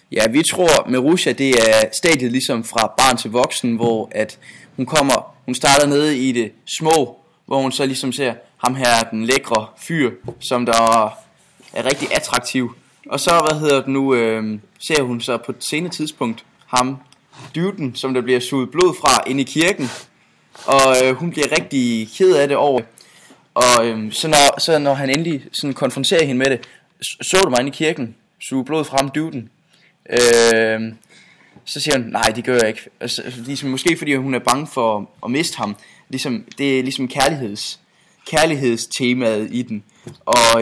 Ja, vi tror med Rusha, det er stadiet ligesom fra barn til voksen, hvor at hun starter nede i det små, hvor hun så ligesom ser ham her, den lækre fyr, som der er rigtig attraktiv. Og så, ser hun så på et senere tidspunkt ham, dyden, som der bliver suget blod fra inde i kirken. Og hun bliver rigtig ked af det over. Og så når han endelig sådan konfronterer hende med det, så du mig inde i kirken, suge blod fra ham, dyden. Så siger hun, nej, det gør jeg ikke. Altså, ligesom, måske fordi hun er bange for at miste ham. Ligesom, det er ligesom kærlighedstemaet i den. Og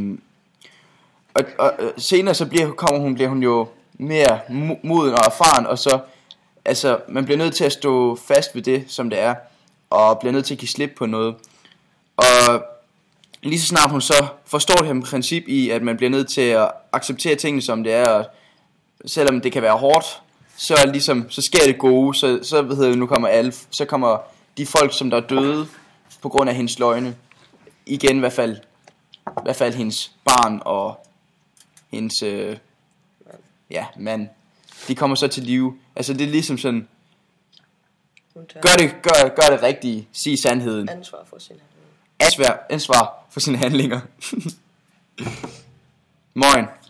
senere så bliver hun jo mere moden og erfaren. Og så, altså, man bliver nødt til at stå fast ved det, som det er. Og bliver nødt til at give slip på noget. Og lige så snart hun så forstår det her princip i, at man bliver nødt til at acceptere tingene, som det er, og selvom det kan være hårdt, så sker det gode, så kommer de folk, som der er døde på grund af hendes løgne, igen i hvert fald hendes barn og hendes mand, de kommer så til live. Altså det er ligesom sådan, gør det rigtige, sig sandheden. Ansvar for sine handlinger. Moin.